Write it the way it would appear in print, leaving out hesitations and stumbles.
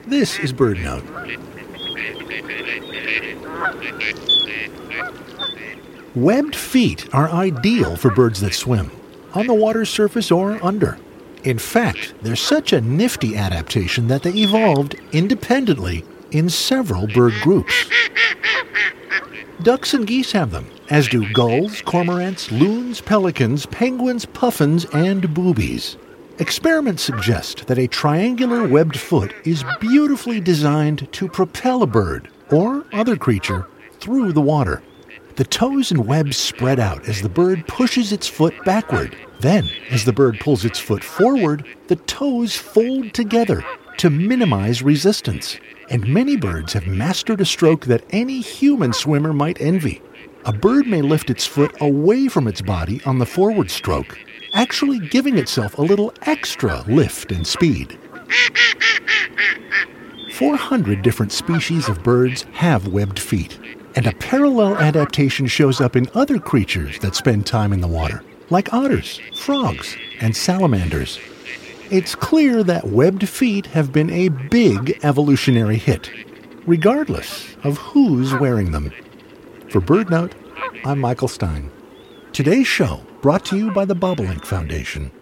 This is BirdNote. Webbed feet are ideal for birds that swim, on the water's surface or under. In fact, they're such a nifty adaptation that they evolved independently in several bird groups. Ducks and geese have them, as do gulls, cormorants, loons, pelicans, penguins, puffins, and boobies. Experiments suggest that a triangular webbed foot is beautifully designed to propel a bird or other creature through the water. The toes and webs spread out as the bird pushes its foot backward. Then, as the bird pulls its foot forward, the toes fold together to minimize resistance. And many birds have mastered a stroke that any human swimmer might envy. A bird may lift its foot away from its body on the forward stroke, actually giving itself a little extra lift and speed. 400 different species of birds have webbed feet, and a parallel adaptation shows up in other creatures that spend time in the water, like otters, frogs, and salamanders. It's clear that webbed feet have been a big evolutionary hit, regardless of who's wearing them. For BirdNote, I'm Michael Stein. Today's show brought to you by the Bobolink Foundation.